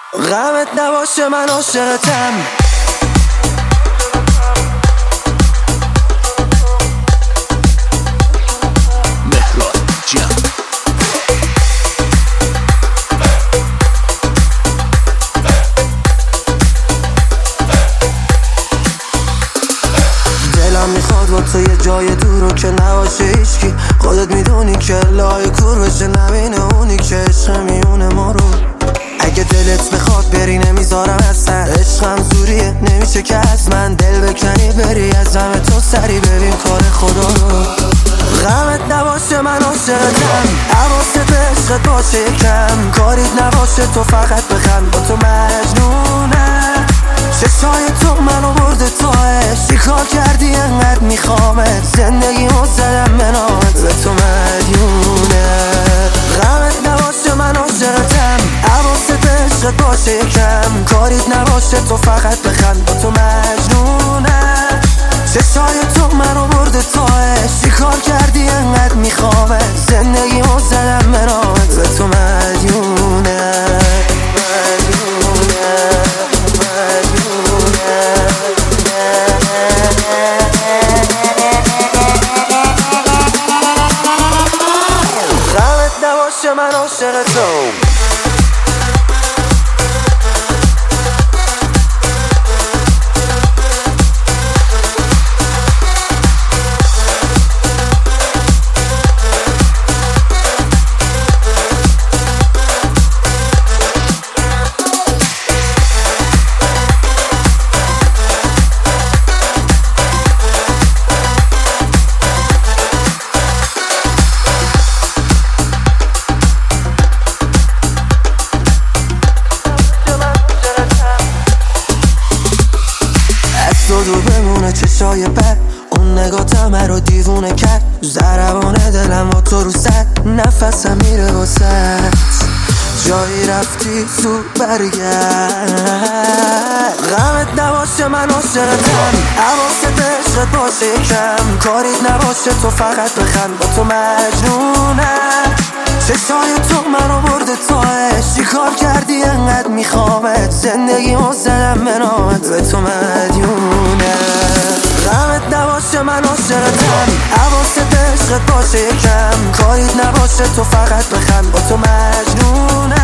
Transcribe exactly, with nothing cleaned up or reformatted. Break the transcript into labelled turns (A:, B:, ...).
A: غمت نباشه من عاشقتم.
B: مهراد جان
A: دلم میخواد با تو یه جای دور رو که نباشه هیچکی. خودت میدونی که لای کور بشه نبینه اونی که عشق میونه ما رو. اگه دلت بخواد بری نمیذارم اصلا، عشقم زوریه نمیشه که از من دل بکنی بری از همه تو سری ببین کار خدا رو. غمت نباشه من عاشقتم، حواست به عشقت باشه یکم، کاریت نباشه تو فقط بخند با تو مجنونم. چشای تو منو برده تاش، چیکار کردی انقدر میخوامت، زندگی رو زدم به نامت به تو مدیونه. غمت نباشه من عاشقتم، حواست به عشقت باشه یکم، کاریت نباشه تو فقط بخند با تو مجنونم. چشای تو منو برده تاش، چیکار کردی انقدر میخوامت، زندگی رو زدم به نامت به تو مدیونه. نباشه من عاشقتم. تو دور بمونه چشای بد، اون نگاه همه رو دیوونه کرد، ضربان دلم با تو رو سد، نفسم میره واسد، جایی رفتی زود برگرد. غمت نباشه من عاشقتم، حواست به عشقت باشه یکم، کاریت نباشه تو فقط بخند با تو مجنونم. چشای تو منو برده تاش، چیکار کردی انقدر میخوامت، زندگی رو زدم به نامت به تو مدیونه. غمت نباشه من عاشقتم، حواست به عشقت باشه یکم، کاریت نباشه تو فقط بخند با تو مجنونه.